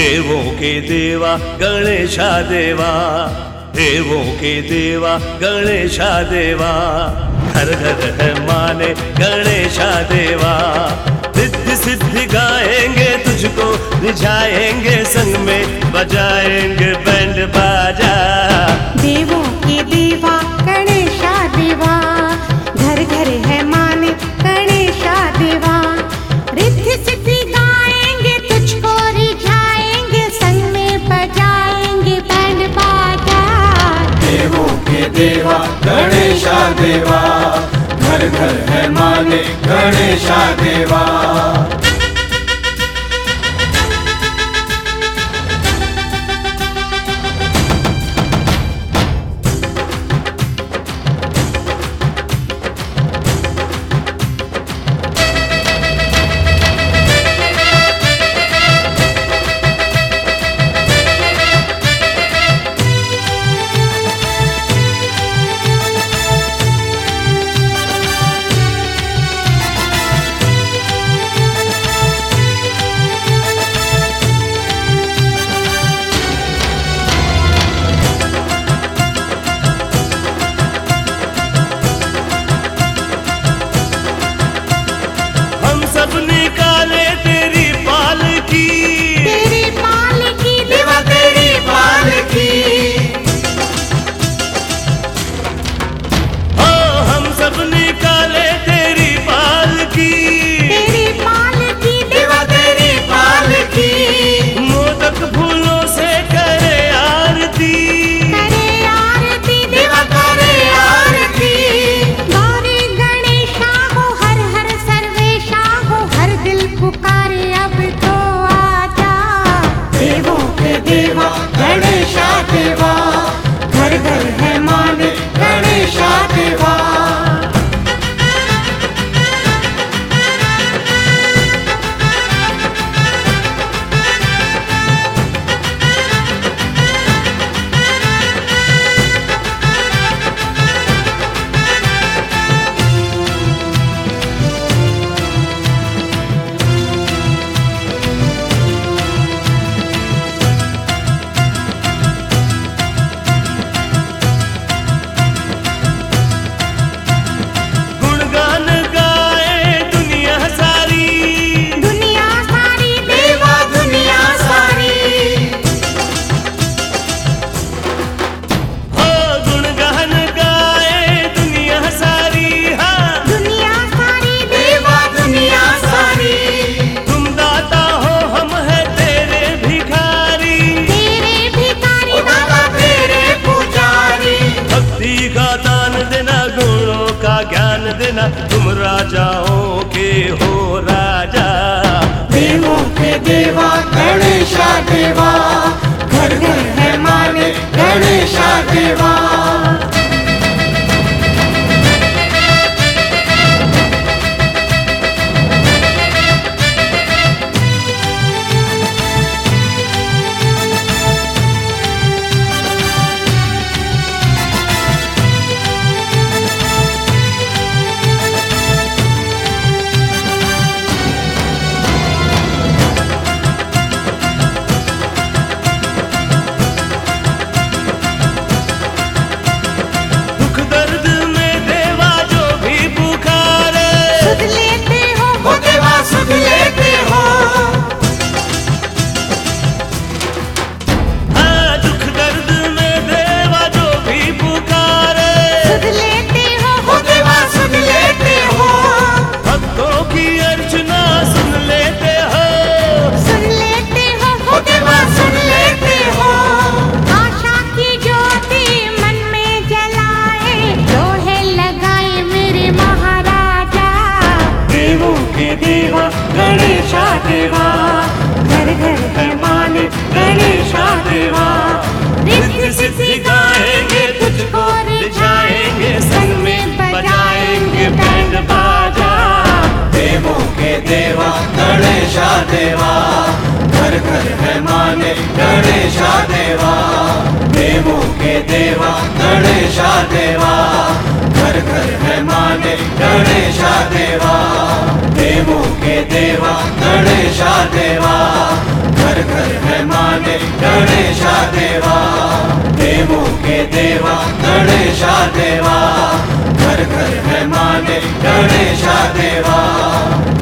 देवों के देवा गणेशा देवा, देवों के देवा गणेशा देवा, घर घर है माने गणेशा देवा। रिद्धि सिद्धि गाएंगे तुझको रिझाएंगे, संग में बजाएंगे बैंड बाजा। देवों के देवा गणेशा देवा, घर घर है माने गणेशा देवा। रिद्धि सिद्धि गाएंगे तुझको रिझाएंगे, संग में बजाएंगे बैंड बाजा। देवों के देवा गणेशा देवा, घर घर है माने गणेशा देवा। तुम राजाओं के हो राजा। देवों के देवा गणेशा देवा, घर घर है माने गणेशा देवा। देवा, घर घर है माने गणेशा देवा। रिद्धि सिद्धि गाएंगे तुझको रिझाएंगे, संग में बजाएंगे बैंड बाजा। देवों के देवा गणेशा देवा, घर घर है माने गणेशा देवा। देवों के देवा गणेशा देवा, घर घर है माने गणेशा देवा। देवों के देवा गणेशा देवा, घर घर है माने गणेशा देवा, देवों के देवा गणेशा देवा, घर घर है माने गणेशा देवा,